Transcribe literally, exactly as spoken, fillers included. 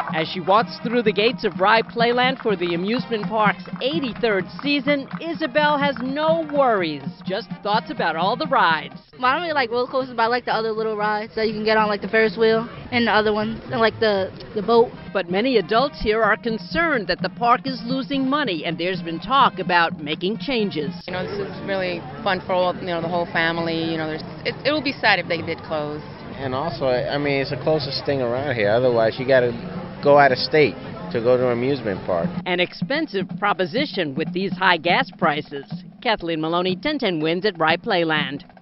As she walks through the gates of Rye Playland for the amusement park's eighty-third season, Isabel has no worries, just thoughts about all the rides. Well, I don't really like roller coasters, but I like the other little rides that you can get on, like the Ferris wheel and the other ones, and like the, the boat. But many adults here are concerned that the park is losing money, and there's been talk about making changes. You know, this is really fun for all, you know, the whole family. You know, there's, it, it will be sad if they did close. And also, I mean, it's the closest thing around here. Otherwise, you got to go out of state to go to an amusement park. An expensive proposition with these high gas prices. Kathleen Maloney, ten ten Wins at Rye Playland.